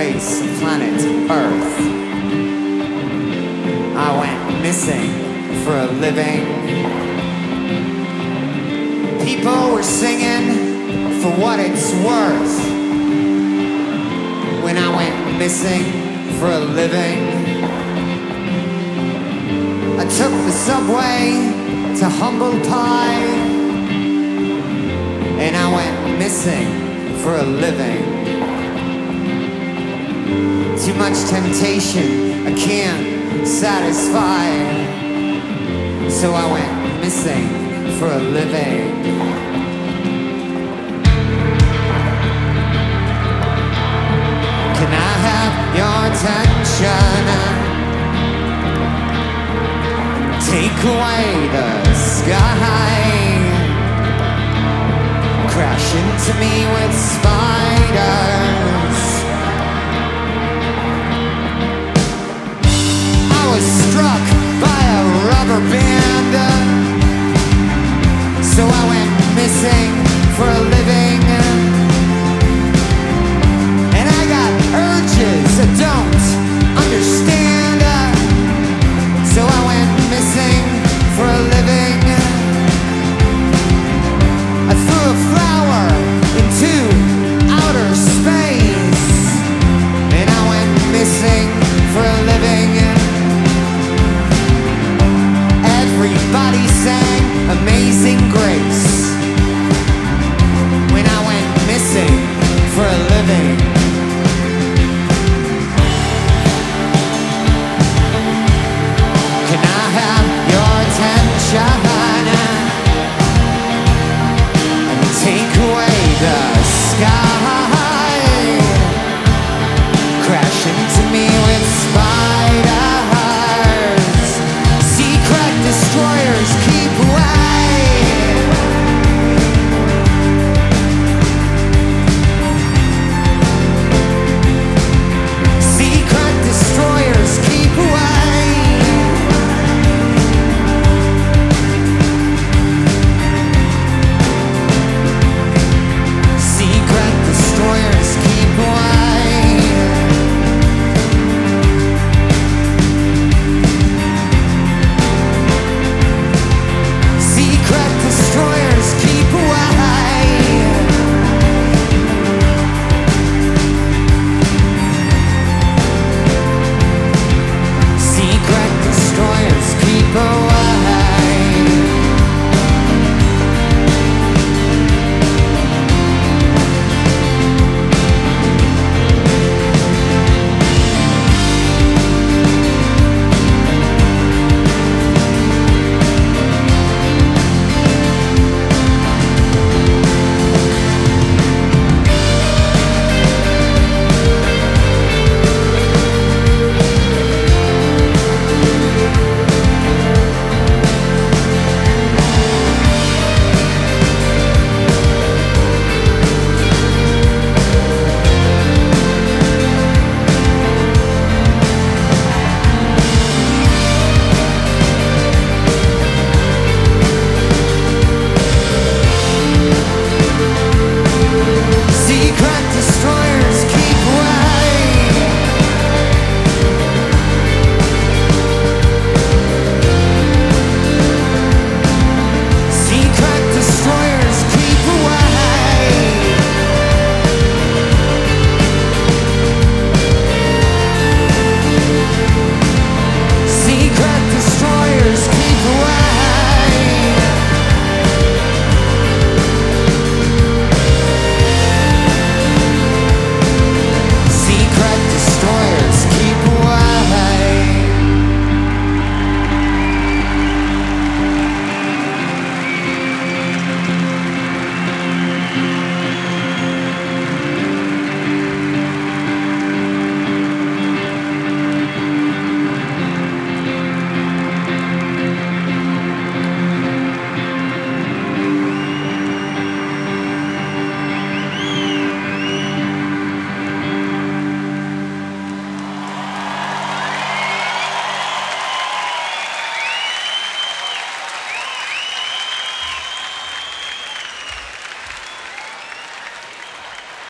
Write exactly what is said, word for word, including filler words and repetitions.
face of planet Earth. I went missing for a living. People were singing for what it's worth. When I went missing for a living, I took the subway to Humble Pie, and I went missing for a living. Too much temptation I can't satisfy, so I went missing for a living. Can I have your attention? Take away the sky, crash into me with spiders.